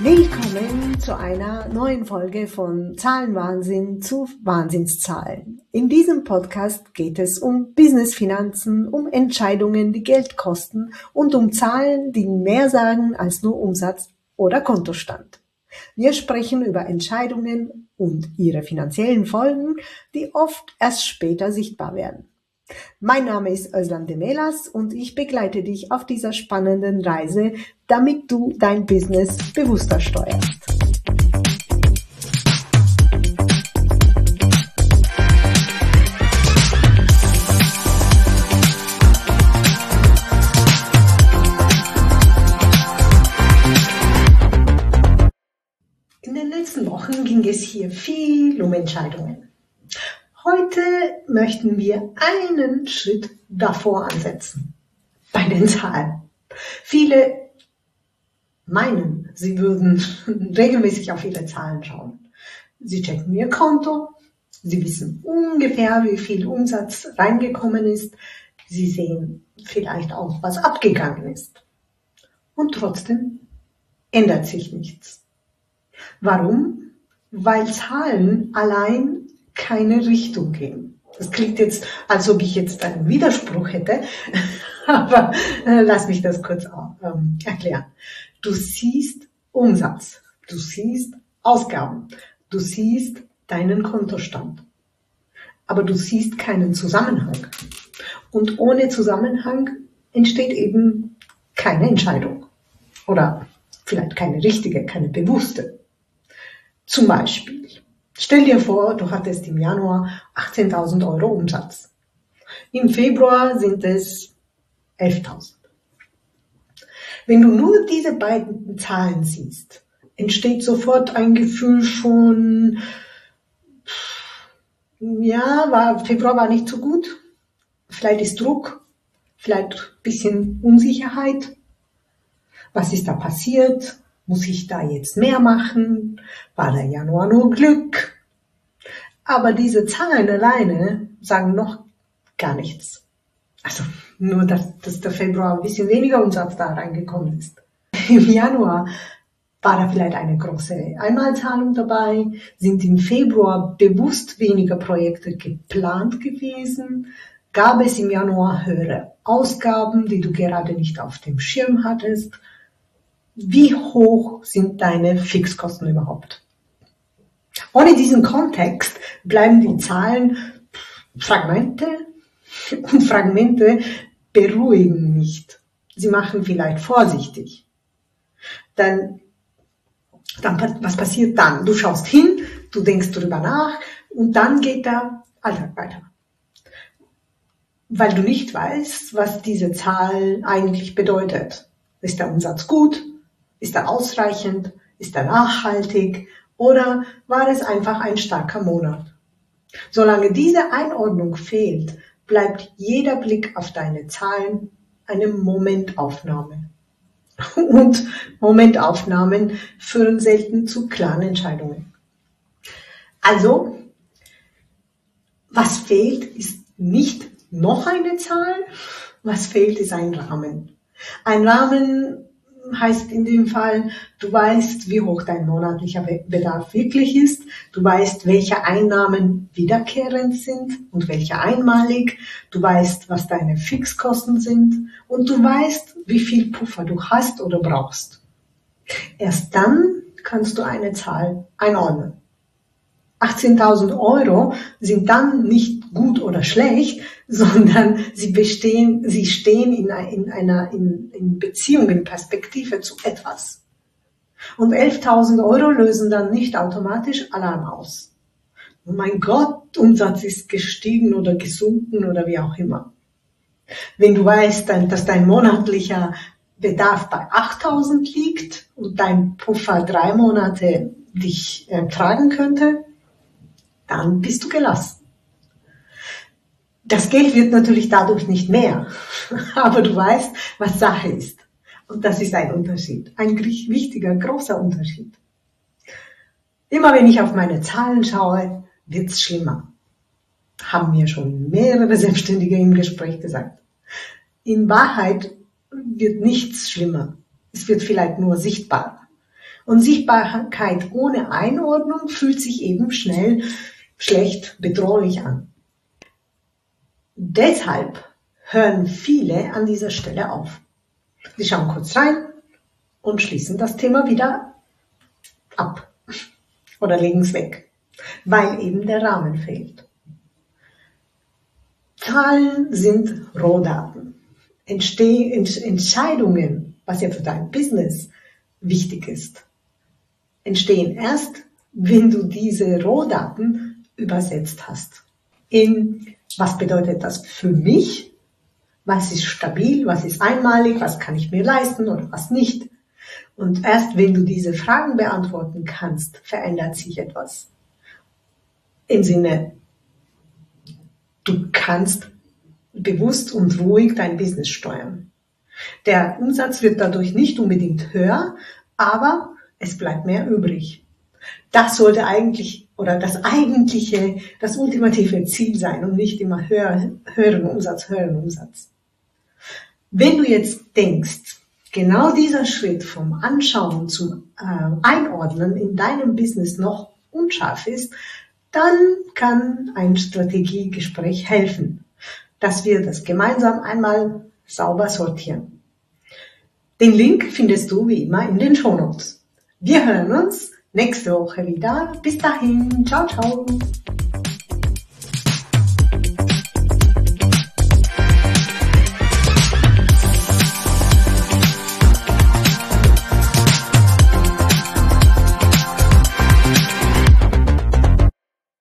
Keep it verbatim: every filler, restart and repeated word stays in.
Willkommen zu einer neuen Folge von Zahlenwahnsinn zu Wahnsinnszahlen. In diesem Podcast geht es um Business-Finanzen, um Entscheidungen, die Geld kosten und um Zahlen, die mehr sagen als nur Umsatz oder Kontostand. Wir sprechen über Entscheidungen und ihre finanziellen Folgen, die oft erst später sichtbar werden. Mein Name ist Özlem Demelas und ich begleite dich auf dieser spannenden Reise, damit du dein Business bewusster steuerst. In den letzten Wochen ging es hier viel um Entscheidungen. Heute möchten wir einen Schritt davor ansetzen, bei den Zahlen. Viele meinen, sie würden regelmäßig auf ihre Zahlen schauen. Sie checken ihr Konto, sie wissen ungefähr, wie viel Umsatz reingekommen ist, sie sehen vielleicht auch, was abgegangen ist. Und trotzdem ändert sich nichts. Warum? Weil Zahlen allein keine Richtung geben. Das klingt jetzt, als ob ich jetzt einen Widerspruch hätte, aber äh, lass mich das kurz ähm, erklären. Du siehst Umsatz, du siehst Ausgaben, du siehst deinen Kontostand, aber du siehst keinen Zusammenhang. Und ohne Zusammenhang entsteht eben keine Entscheidung oder vielleicht keine richtige, keine bewusste. Zum Beispiel, stell dir vor, du hattest im Januar achtzehntausend Euro Umsatz. Im Februar sind es elftausend. Wenn du nur diese beiden Zahlen siehst, entsteht sofort ein Gefühl von, ja, war, Februar war nicht so gut. Vielleicht ist Druck, vielleicht ein bisschen Unsicherheit. Was ist da passiert? Muss ich da jetzt mehr machen? War der Januar nur Glück? Aber diese Zahlen alleine sagen noch gar nichts. Also nur, dass, dass der Februar ein bisschen weniger Umsatz da reingekommen ist. Im Januar war da vielleicht eine große Einmalzahlung dabei, sind im Februar bewusst weniger Projekte geplant gewesen, gab es im Januar höhere Ausgaben, die du gerade nicht auf dem Schirm hattest. Wie hoch sind deine Fixkosten überhaupt? Ohne diesen Kontext bleiben die Zahlen Fragmente und Fragmente beruhigen nicht. Sie machen vielleicht vorsichtig. Dann, dann, was passiert dann? Du schaust hin, du denkst drüber nach und dann geht der Alltag weiter. Weil du nicht weißt, was diese Zahl eigentlich bedeutet. Ist der Umsatz gut? Ist er ausreichend? Ist er nachhaltig? Oder war es einfach ein starker Monat? Solange diese Einordnung fehlt, bleibt jeder Blick auf deine Zahlen eine Momentaufnahme. Und Momentaufnahmen führen selten zu klaren Entscheidungen. Also, was fehlt, ist nicht noch eine Zahl. Was fehlt, ist ein Rahmen. Ein Rahmen heißt in dem Fall, du weißt, wie hoch dein monatlicher Bedarf wirklich ist, du weißt, welche Einnahmen wiederkehrend sind und welche einmalig, du weißt, was deine Fixkosten sind und du weißt, wie viel Puffer du hast oder brauchst. Erst dann kannst du eine Zahl einordnen. achtzehntausend Euro sind dann nicht gut oder schlecht, sondern sie bestehen, sie stehen in, in einer in, in Beziehung, in Perspektive zu etwas. Und elftausend Euro lösen dann nicht automatisch Alarm aus. Oh mein Gott, Umsatz ist gestiegen oder gesunken oder wie auch immer. Wenn du weißt, dass dein monatlicher Bedarf bei achttausend liegt und dein Puffer drei Monate dich äh, tragen könnte, dann bist du gelassen. Das Geld wird natürlich dadurch nicht mehr, aber du weißt, was Sache ist. Und das ist ein Unterschied, ein wichtiger, großer Unterschied. Immer wenn ich auf meine Zahlen schaue, wird's schlimmer. Haben mir schon mehrere Selbstständige im Gespräch gesagt. In Wahrheit wird nichts schlimmer. Es wird vielleicht nur sichtbar. Und Sichtbarkeit ohne Einordnung fühlt sich eben schnell schlecht, bedrohlich an. Deshalb hören viele an dieser Stelle auf. Sie schauen kurz rein und schließen das Thema wieder ab oder legen es weg, weil eben der Rahmen fehlt. Zahlen sind Rohdaten. Entsteh- Entscheidungen, was ja für dein Business wichtig ist, entstehen erst, wenn du diese Rohdaten übersetzt hast. In was bedeutet das für mich? Was ist stabil? Was ist einmalig? Was kann ich mir leisten oder was nicht? Und erst wenn du diese Fragen beantworten kannst, verändert sich etwas. Im Sinne, du kannst bewusst und ruhig dein Business steuern. Der Umsatz wird dadurch nicht unbedingt höher, aber es bleibt mehr übrig. Das sollte eigentlich oder das eigentliche, das ultimative Ziel sein und nicht immer höher, höheren Umsatz, höheren Umsatz. Wenn du jetzt denkst, genau dieser Schritt vom Anschauen zum äh, Einordnen in deinem Business noch unscharf ist, dann kann ein Strategiegespräch helfen, dass wir das gemeinsam einmal sauber sortieren. Den Link findest du wie immer in den Shownotes. Wir hören uns nächste Woche wieder. Bis dahin. Ciao, ciao.